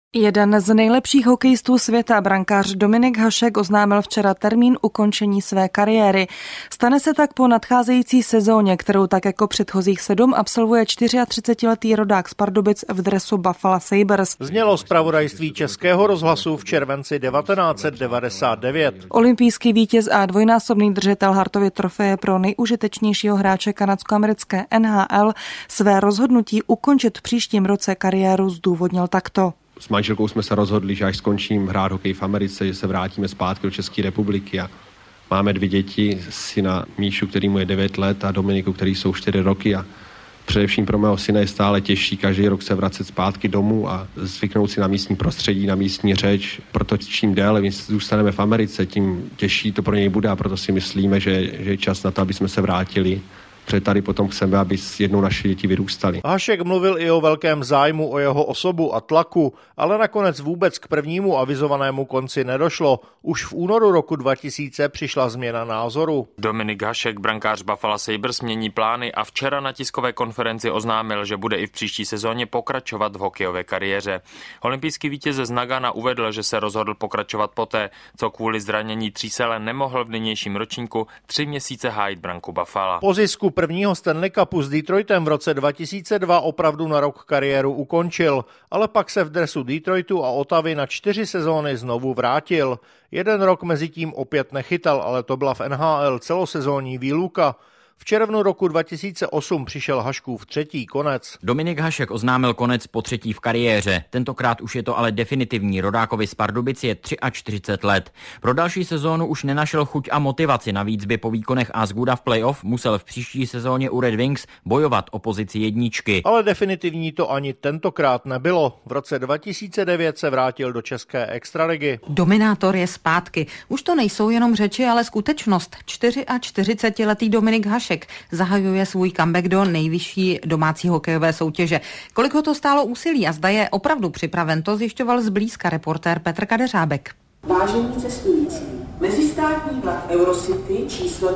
Jeden z nejlepších hokejistů světa, brankář Dominik Hašek, oznámil včera termín ukončení své kariéry. Stane se tak po nadcházející sezóně, kterou tak jako předchozích 7 absolvuje 34letý rodák z Pardubic v dresu Buffalo Sabres. Znělo zpravodajství Českého rozhlasu v červenci 1999. Olympijský vítěz a dvojnásobný držitel Hartovy trofeje pro nejužitečnějšího hráče kanadsko-americké NHL své rozhodnutí ukončit v příštím roce kariéru zdůvodnil takto. S manželkou jsme se rozhodli, že až skončím hrát hokej v Americe, že se vrátíme zpátky do České republiky. A máme 2 děti, syna Míšu, který mu je 9 let, a Dominiku, který jsou 4 roky. A především pro mého syna je stále těžší každý rok se vracet zpátky domů a zvyknout si na místní prostředí, na místní řeč. Proto čím déle my zůstaneme v Americe, tím těžší to pro něj bude, a proto si myslíme, že je čas na to, aby jsme se vrátili. Protože tady potom chceme, aby jednou naše děti vyrůstaly. Hašek mluvil i o velkém zájmu o jeho osobu a tlaku, ale nakonec vůbec k prvnímu avizovanému konci nedošlo. Už v únoru roku 2000 přišla změna názoru. Dominik Hašek, brankář Buffalo Sabres, mění plány a včera na tiskové konferenci oznámil, že bude i v příští sezóně pokračovat v hokejové kariéře. Olympijský vítěz z Nagana uvedl, že se rozhodl pokračovat poté, co kvůli zranění třísele nemohl v nynějším ročníku 3 měsíce hájit branku Buffalo. Po zisku prvního Stanley Cupu s Detroitem v roce 2002 opravdu na rok kariéru ukončil, ale pak se v dresu Detroitu a Ottavy na 4 sezóny znovu vrátil. 1 rok mezi tím opět nechytal, ale to byla v NHL celosezónní výluka. V červnu roku 2008 přišel Haškův 3. konec. Dominik Hašek oznámil konec po 3. v kariéře. Tentokrát už je to ale definitivní. Rodákovi z Pardubic je 43 let. Pro další sezónu už nenašel chuť a motivaci. Navíc by po výkonech Asgooda v playoff musel v příští sezóně u Red Wings bojovat o pozici 1. Ale definitivní to ani tentokrát nebylo. V roce 2009 se vrátil do české extraligy. Dominátor je zpátky. Už to nejsou jenom řeči, ale skutečnost. 44letý Dominik Hašek zahajuje svůj comeback do nejvyšší domácí hokejové soutěže. Kolik ho to stálo úsilí a zda je opravdu připraven, to zjišťoval zblízka reportér Petr Kadeřábek. Vážení cestující, mezistátní vlak Eurocity číslo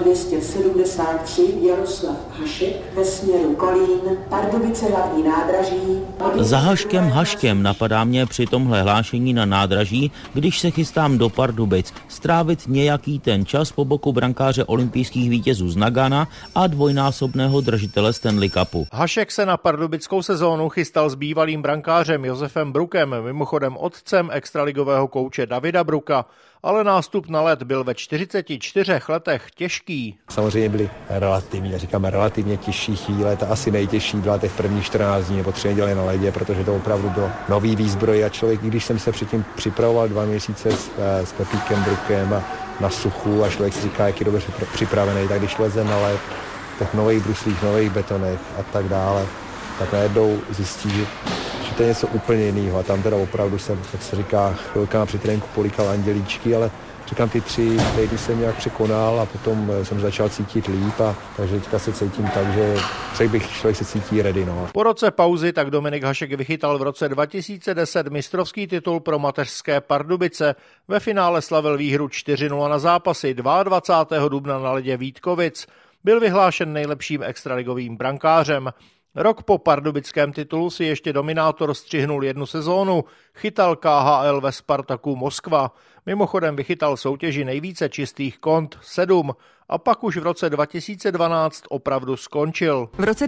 273 Jaroslav Hašek ve směru Kolín, Pardubice hlavní nádraží. Za Haškem napadá mě při tomhle hlášení na nádraží, když se chystám do Pardubic, strávit nějaký ten čas po boku brankáře olympijských vítězů z Nagana a dvojnásobného držitele Stanley Cupu. Hašek se na pardubickou sezónu chystal s bývalým brankářem Josefem Brukem, mimochodem otcem extraligového kouče Davida Bruka, ale nástup na led byl ve 44 letech těžký. Samozřejmě byly relativně těžší chvíle, ta asi nejtěžší byla těch prvních 14 dní nebo 3 neděle na ledě, protože to opravdu bylo nový výzbroj a člověk, když jsem se předtím připravoval 2 měsíce s Pepíkem Brukem a na suchu a člověk si říká, jak je dobře připravený, tak když leze na led, tak v nových bruslích, nových betonech a tak dále, tak najednou zjistí, že to je něco úplně jiného. A tam teda opravdu jsem, jak se říká, chvilkama při tréninku políkal andělíčky, ale říkám, ty 3 týdny jsem nějak překonal a potom jsem začal cítit líp, a takže teďka se cítím tak, že člověk se cítí ready. No. Po roce pauzy tak Dominik Hašek vychytal v roce 2010 mistrovský titul pro mateřské Pardubice. Ve finále slavil výhru 4-0 na zápasy 22. dubna na ledě Vítkovic. Byl vyhlášen nejlepším extraligovým brankářem. Rok po pardubickém titulu si ještě dominátor střihnul 1 sezónu, chytal KHL ve Spartaku Moskva. Mimochodem vychytal soutěži nejvíce čistých kont 7 a pak už v roce 2012 opravdu skončil. V roce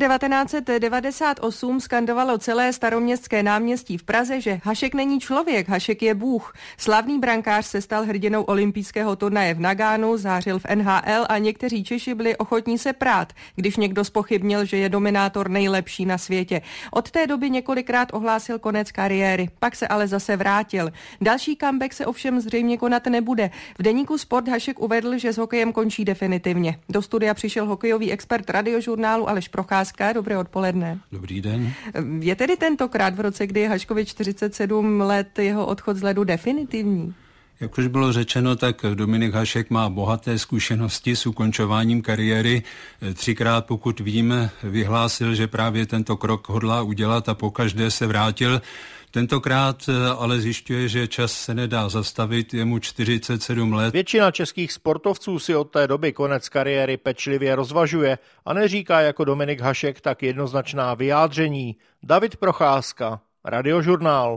1998 skandovalo celé Staroměstské náměstí v Praze, že Hašek není člověk, Hašek je bůh. Slavný brankář se stal hrdinou olympijského turnaje v Nagánu, zářil v NHL a někteří Češi byli ochotní se prát, když někdo zpochybnil, že je dominátor nejlepší na světě. Od té doby několikrát ohlásil konec kariéry, pak se ale zase vrátil. Další comeback se ovšem zřejmě konat nebude. V deníku Sport Hašek uvedl, že s hokejem končí definitivně. Do studia přišel hokejový expert Radiožurnálu Aleš Procházka. Dobré odpoledne. Dobrý den. Je tedy tentokrát v roce, kdy je Haškovi 47 let, jeho odchod z ledu definitivní? Jak už bylo řečeno, tak Dominik Hašek má bohaté zkušenosti s ukončováním kariéry. 3krát, pokud víme, vyhlásil, že právě tento krok hodlá udělat a pokaždé se vrátil. Tentokrát ale zjišťuje, že čas se nedá zastavit, je mu 47 let. Většina českých sportovců si od té doby konec kariéry pečlivě rozvažuje a neříká jako Dominik Hašek tak jednoznačná vyjádření. David Procházka, Radiožurnál.